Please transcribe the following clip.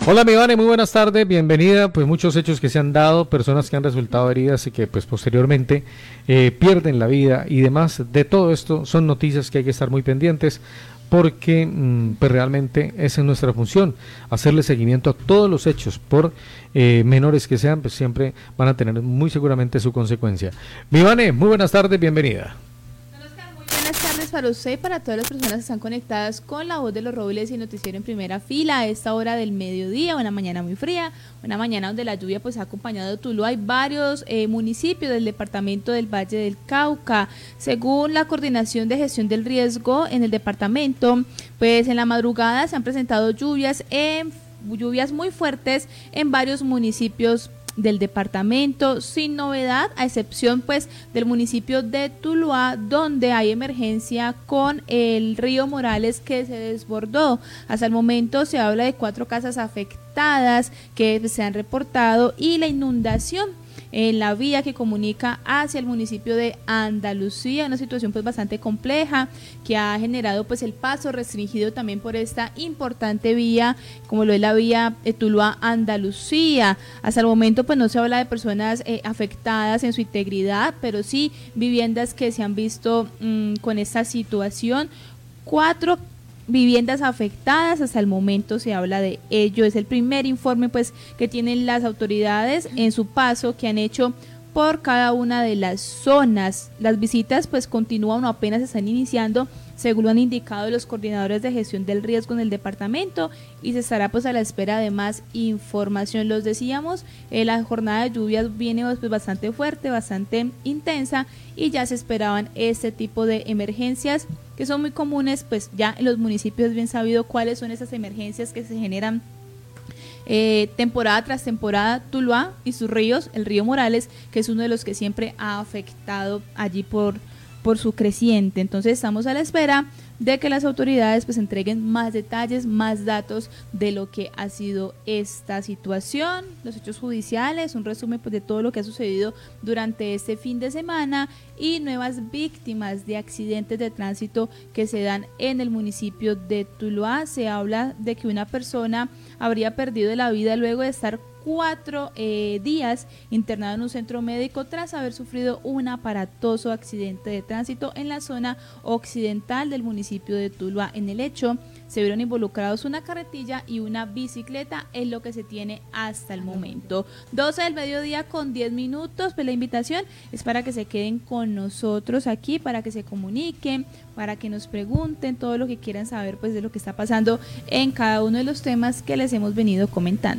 Hola, mi Vane, muy buenas tardes, bienvenida. Pues muchos hechos que se han dado, personas que han resultado heridas y que pues posteriormente pierden la vida y demás. De todo esto son noticias que hay que estar muy pendientes porque pues realmente esa es nuestra función, hacerle seguimiento a todos los hechos, por menores que sean, pues siempre van a tener muy seguramente su consecuencia. Mi Vane, muy buenas tardes, bienvenida. Buenas tardes para usted y para todas las personas que están conectadas con La Voz de los Robles y Noticiero en Primera Fila a esta hora del mediodía, una mañana muy fría, una mañana donde la lluvia pues ha acompañado a Tuluá. Hay varios municipios del departamento del Valle del Cauca. Según la Coordinación de Gestión del Riesgo en el departamento, pues en la madrugada se han presentado lluvias muy fuertes en varios municipios del departamento, sin novedad, a excepción pues del municipio de Tuluá, donde hay emergencia con el río Morales que se desbordó. Hasta el momento se habla de 4 casas afectadas que se han reportado y la inundación en la vía que comunica hacia el municipio de Andalucía, una situación pues bastante compleja que ha generado pues el paso restringido también por esta importante vía, como lo es la vía Tuluá-Andalucía. Hasta el momento pues no se habla de personas afectadas en su integridad, pero sí viviendas que se han visto con esta situación. 4 viviendas afectadas, hasta el momento se habla de ello. Es el primer informe pues que tienen las autoridades en su paso que han hecho por cada una de las zonas. Las visitas pues continúan o apenas están iniciando, según lo han indicado los coordinadores de gestión del riesgo en el departamento, y se estará pues a la espera de más información. Los decíamos, la jornada de lluvias viene pues bastante fuerte, bastante intensa, y ya se esperaban este tipo de emergencias que son muy comunes, pues ya en los municipios es bien sabido cuáles son esas emergencias que se generan temporada tras temporada. Tuluá y sus ríos, el río Morales, que es uno de los que siempre ha afectado allí por su creciente. Entonces estamos a la espera de que las autoridades pues entreguen más detalles, más datos de lo que ha sido esta situación, los hechos judiciales, un resumen pues de todo lo que ha sucedido durante este fin de semana y nuevas víctimas de accidentes de tránsito que se dan en el municipio de Tuluá. Se habla de que una persona habría perdido la vida luego de estar 4 días internado en un centro médico tras haber sufrido un aparatoso accidente de tránsito en la zona occidental del municipio de Tuluá. En el hecho se vieron involucrados una carretilla y una bicicleta, es lo que se tiene hasta el momento. 12 del mediodía con 10 minutos, pues la invitación es para que se queden con nosotros aquí, para que se comuniquen, para que nos pregunten todo lo que quieran saber pues de lo que está pasando en cada uno de los temas que les hemos venido comentando.